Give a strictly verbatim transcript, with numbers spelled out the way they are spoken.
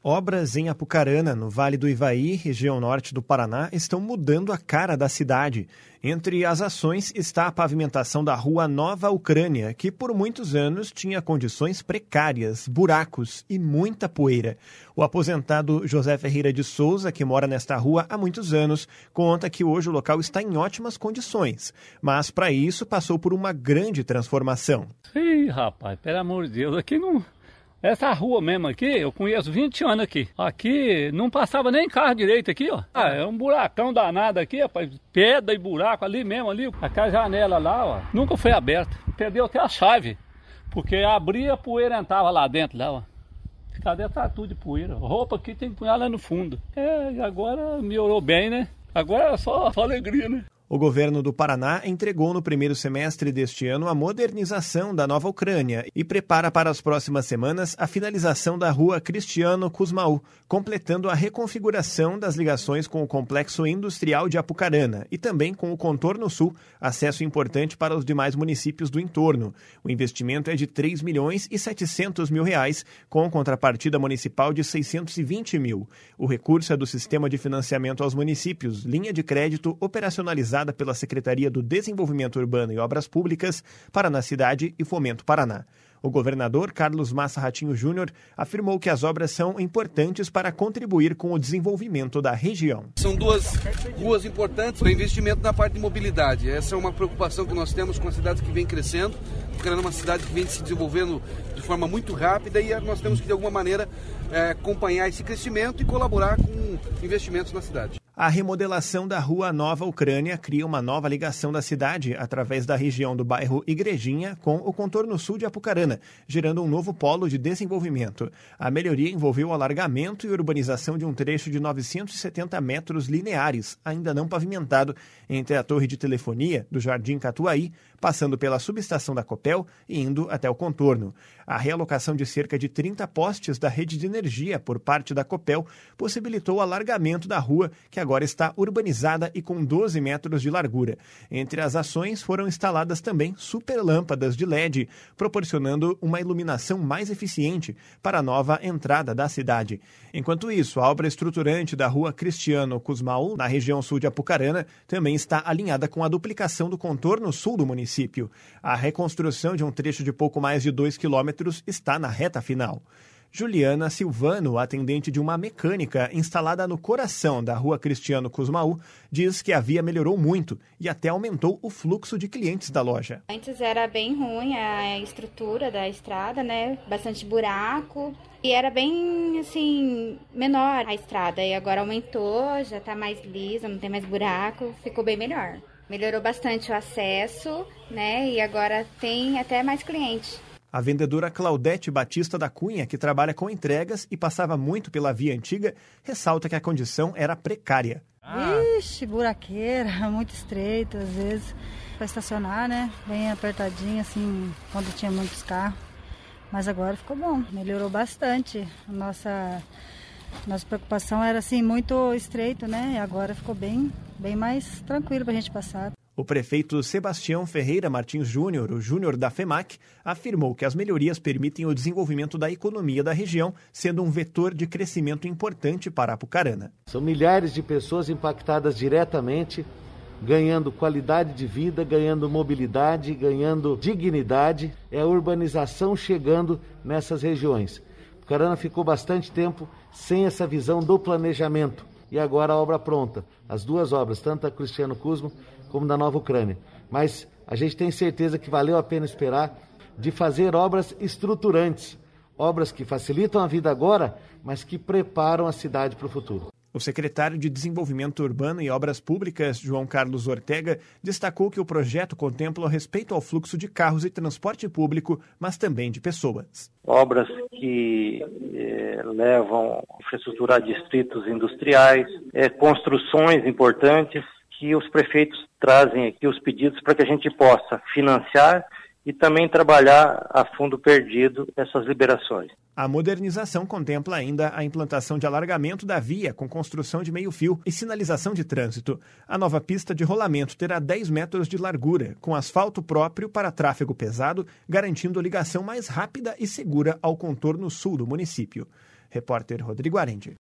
Obras em Apucarana, no Vale do Ivaí, região norte do Paraná, estão mudando a cara da cidade. Entre as ações está a pavimentação da rua Nova Ucrânia, que por muitos anos tinha condições precárias, buracos e muita poeira. O aposentado José Ferreira de Souza, que mora nesta rua há muitos anos, conta que hoje o local está em ótimas condições, mas para isso passou por uma grande transformação. Ih, rapaz, pelo amor de Deus, aqui não... Essa rua mesmo aqui, eu conheço vinte anos aqui. Aqui não passava nem carro direito aqui, ó. Ah, é um buracão danado aqui, rapaz. Pedra e buraco ali mesmo, ali. Aquela janela lá, ó, nunca foi aberta. Perdeu até a chave. Porque abria, a poeira entrava lá dentro, lá, ó. Cadê tá tudo de poeira? Roupa aqui tem que pôr lá no fundo. É, agora melhorou bem, né? Agora é só, só alegria, né? O governo do Paraná entregou no primeiro semestre deste ano a modernização da Nova Ucrânia e prepara para as próximas semanas a finalização da rua Cristiano Cusmaú, completando a reconfiguração das ligações com o complexo industrial de Apucarana e também com o contorno sul, acesso importante para os demais municípios do entorno. O investimento é de três milhões e setecentos mil reais, com contrapartida municipal de seiscentos e vinte mil. O recurso é do Sistema de Financiamento aos Municípios, linha de crédito operacionalizada pela Secretaria do Desenvolvimento Urbano e Obras Públicas, Paraná Cidade e Fomento Paraná. O governador Carlos Massa Ratinho Júnior afirmou que as obras são importantes para contribuir com o desenvolvimento da região. São duas ruas importantes para investimento na parte de mobilidade. Essa é uma preocupação que nós temos com a cidade que vem crescendo, porque é uma cidade que vem se desenvolvendo de forma muito rápida e nós temos que, de alguma maneira, é, acompanhar esse crescimento e colaborar com investimentos na cidade. A remodelação da Rua Nova Ucrânia cria uma nova ligação da cidade através da região do bairro Igrejinha com o contorno sul de Apucarana, gerando um novo polo de desenvolvimento. A melhoria envolveu o alargamento e urbanização de um trecho de novecentos e setenta metros lineares, ainda não pavimentado, entre a torre de telefonia do Jardim Catuaí, passando pela subestação da Copel e indo até o contorno. A realocação de cerca de trinta postes da rede de energia por parte da Copel possibilitou o alargamento da rua, que agora está urbanizada e com doze metros de largura. Entre as ações foram instaladas também superlâmpadas de L E D, proporcionando uma iluminação mais eficiente para a nova entrada da cidade. Enquanto isso, a obra estruturante da Rua Cristiano Cusmaú, na região sul de Apucarana, também está alinhada com a duplicação do contorno sul do município. A reconstrução de um trecho de pouco mais de dois quilômetros está na reta final. Juliana Silvano, atendente de uma mecânica instalada no coração da Rua Cristiano Cusmaú, diz que a via melhorou muito e até aumentou o fluxo de clientes da loja. Antes era bem ruim a estrutura da estrada, né? Bastante buraco e era bem, assim, menor a estrada. E agora aumentou, já está mais lisa, não tem mais buraco, ficou bem melhor. Melhorou bastante o acesso, né? E agora tem até mais clientes. A vendedora Claudete Batista da Cunha, que trabalha com entregas e passava muito pela via antiga, ressalta que a condição era precária. Ixi, buraqueira, muito estreito, às vezes, para estacionar, né? Bem apertadinho, assim, quando tinha muitos carros. Mas agora ficou bom, melhorou bastante. A nossa, nossa preocupação era, assim, muito estreito, né? E agora ficou bem, bem mais tranquilo para a gente passar. O prefeito Sebastião Ferreira Martins Júnior, o Júnior da FEMAC, afirmou que as melhorias permitem o desenvolvimento da economia da região, sendo um vetor de crescimento importante para Apucarana. São milhares de pessoas impactadas diretamente, ganhando qualidade de vida, ganhando mobilidade, ganhando dignidade. É a urbanização chegando nessas regiões. Apucarana ficou bastante tempo sem essa visão do planejamento. E agora a obra pronta, as duas obras, tanto a Cristiano Cusmo como da Nova Ucrânia. Mas a gente tem certeza que valeu a pena esperar de fazer obras estruturantes, obras que facilitam a vida agora, mas que preparam a cidade para o futuro. O secretário de Desenvolvimento Urbano e Obras Públicas, João Carlos Ortega, destacou que o projeto contempla o respeito ao fluxo de carros e transporte público, mas também de pessoas. Obras que eh, levam infraestrutura a distritos industriais, eh, construções importantes, que os prefeitos trazem aqui os pedidos para que a gente possa financiar e também trabalhar a fundo perdido essas liberações. A modernização contempla ainda a implantação de alargamento da via com construção de meio-fio e sinalização de trânsito. A nova pista de rolamento terá dez metros de largura, com asfalto próprio para tráfego pesado, garantindo ligação mais rápida e segura ao contorno sul do município. Repórter Rodrigo Arendi.